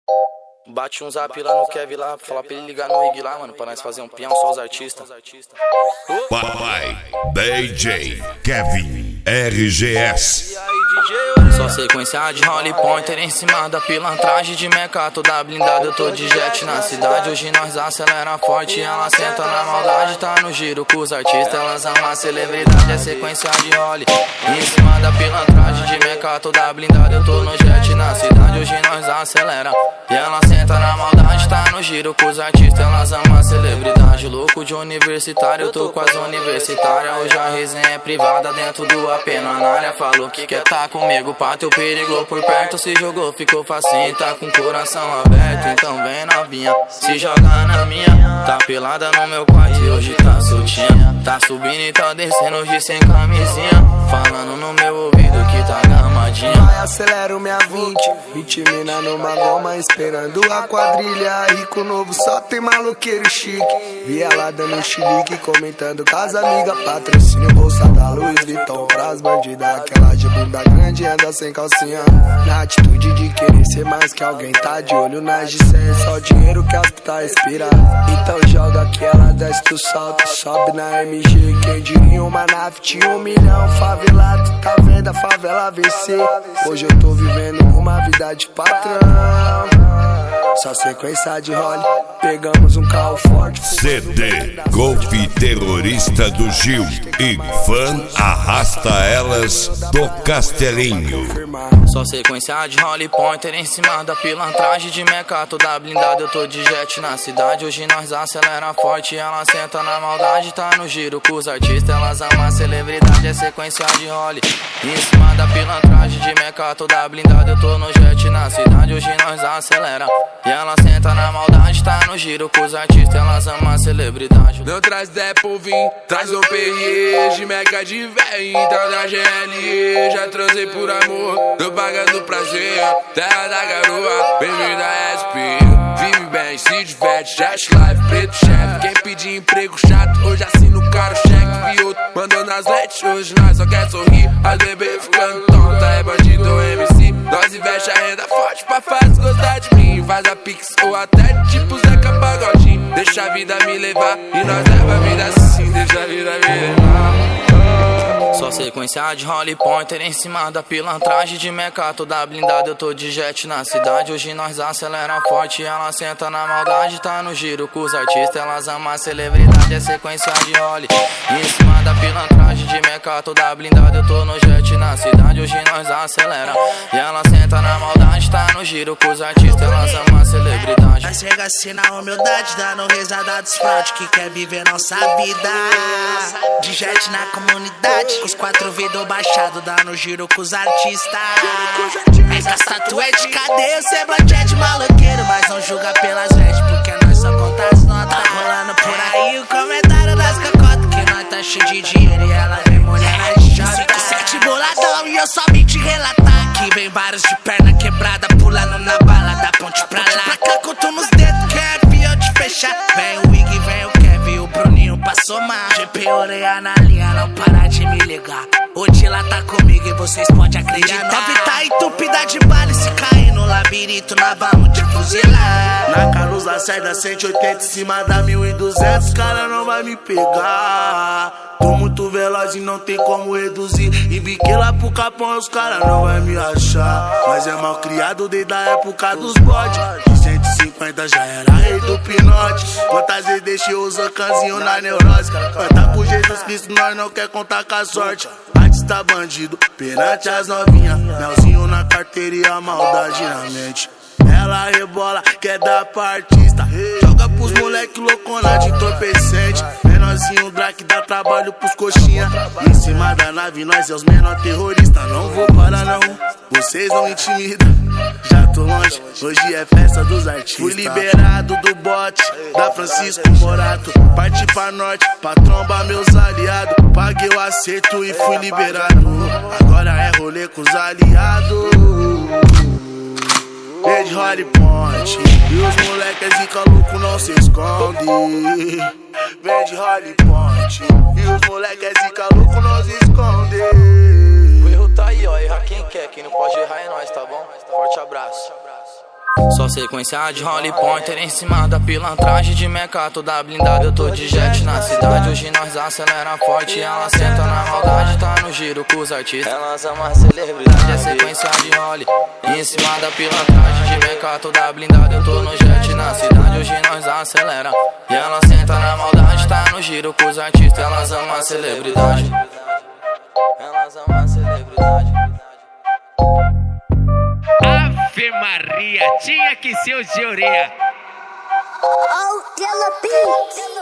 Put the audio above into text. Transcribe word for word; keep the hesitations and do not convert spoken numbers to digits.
Bate um zap lá no Kevin lá, falar pra ele ligar no Ig lá, mano, pra nós fazer um peão, só os artistas. Papai, D J, Kevin, R G S. Só sequência de Holly Pointer em cima da pilantragem de meca toda blindada. Eu tô de jet na cidade, hoje nós acelera forte. Ela senta na maldade, tá no giro com os artistas. Elas amam a celebridade, é sequência de Holly em cima da pilantragem de meca toda blindada. Eu tô no jet na cidade, hoje nós acelera. E ela senta na maldade, tá no giro com os artistas. Elas amam a celebridade, louco de universitário. Eu tô com as universitárias, hoje a resenha é privada dentro do A P na área. Falou que quer tá comigo, pá, teu perigo por perto. Se jogou, ficou facinho, tá com o coração aberto. Então vem novinha, se joga na minha. Tá pelada no meu quarto e hoje tá soltinha. Tá subindo e tá descendo hoje sem camisinha. Falando no meu ouvido que tá gamadinha. Vai, acelero minha vinte, vinte mina numa goma esperando a quadrilha. Rico novo, só tem maloqueiro chique. Vi ela dando chilique, comentando com as amigas. Patrocínio, bolsa da Louis Vuitton pras bandidas. Aquela de bunda grande anda sem calcinha. Na atitude de querer ser mais que alguém, tá de olho nas de cem. Só dinheiro que as putas respira. Então joga que ela desce do salto, sobe na M G. Quem diria uma nave tinha um milhão. Favelado, tá vendo a favela vencer. Hoje eu tô vivendo uma vida de patrão. Só sequência de Holly, pegamos um carro forte. C D, golpe terrorista do Gil e fã arrasta elas do Castelinho. Só sequência de Holly Pointer em cima da pilantragem de meca toda blindada. Eu tô de jet na cidade, hoje nós acelera forte. Ela senta na maldade, tá no giro com os artistas. Elas amam a celebridade, é sequência de Holly em cima da pilantragem de meca toda blindada. Eu tô no jet na cidade, hoje nós acelera. E ela senta na maldade, tá no giro com os artistas. Elas amam a celebridade. Não traz Zé por vir, traz o P R E. Meca de véi, então da G L E. Já transei por amor, tô pagando prazer. Terra da garoa, bem-vindo a S P. Vive bem, se diverte, Dash Life, preto chefe. Quem pedir emprego chato, hoje assina o cara o cheque. Vi outro, mandou nas lets, hoje nós só quer sorrir. As bebê ficando tonta, é bandido M C. Nós investe a renda forte pra fazer gostar de mim. Faz a pix ou até tipo Zeca Pagodinho. Deixa a vida me levar e nós leva a vida assim. Deixa a vida me levar. Só sequência de Holly Pointer em cima da pilantragem de meca toda blindada. Eu tô de jet na cidade, hoje nós acelera forte. Ela senta na maldade, tá no giro com os artistas. Elas amam a celebridade, é sequência de Holly em cima da pilantragem de meca toda blindada. Eu tô no jet na cidade, hoje nós acelera. E ela senta na maldade, tá no giro com os artistas. Elas amam a celebridade. Nós chega assim na humildade, dando risada dos fraude que quer viver nossa vida. De jet na comunidade, com os quatro vidros baixados, dando giro com os artistas. Essas tatuas de cadeia, o semblante é de maloqueiro, mas não julga pelas vestes, porque nós só conta as notas. Tá rolando por aí o comentário das cacotas, que nós tá cheio de dinheiro e ela vem mulher na jota. cinco sete boladão e eu só vim te relatar que vem vários de perna quebrada, pulando na bala da ponte pra lá. Pra cá, conto nos dedos, Kevin, eu te fechar. Vem o Ig, vem o Kevin, o Bruninho pra somar. G P orelha na linha, não para de me ligar. O Dila tá comigo e vocês podem acreditar. Nove tá entupida de bala e se cair no labirinto, nós vamos te fuzilar. Na Carlos Lacerda, cento e oitenta em cima da mil e duzentos, cara não vai me pegar. Tô muito veloz e não tem como reduzir. E biquei lá pro Capão, os caras não vai me achar. Mas é mal criado desde a época dos bodes. De cento e cinquenta já era rei do pinote. Quantas vezes deixei os ancanzinhos na neurose. Canta por Jesus Cristo, nós não quer contar com a sorte. Artista bandido, perante as novinhas. Melzinho na carteira e a maldade na mente. Ela rebola, quer dar pra artista. Joga pros moleque loucona de entorpecente. Menorzinho Drake dá trabalho pros coxinha. Em cima da nave nós é os menor terroristas. Não vou parar não, vocês não intimidam. Já tô longe, hoje é festa dos artistas. Fui liberado do bote da Francisco Morato. Parti pra norte, pra trombar meus aliados. Paguei o acerto e fui liberado. Agora é rolê com os aliados. Vem de Holly Point e os moleques zica louco não se esconde. Vem de Holly Point e os moleques zica louco não se esconde. O erro tá aí, ó, erra quem quer, quem não pode errar é nós, tá bom? Forte abraço. Só sequência de Holly Pointer em cima da pilantragem de meca toda blindada. Eu tô de jet na cidade, hoje nós acelera forte. Ela senta na maldade, tá no giro com os artistas. Elas amam a celebridade, é sequência de Holly em cima da pilantragem de meca toda blindada. Eu tô no jet na cidade, hoje nós acelera. E ela senta na maldade, tá no giro com os artistas. Elas amam a celebridade. Elas amam a celebridade. Ave Maria, tinha que ser o Georia. Oh, Dilla Beats.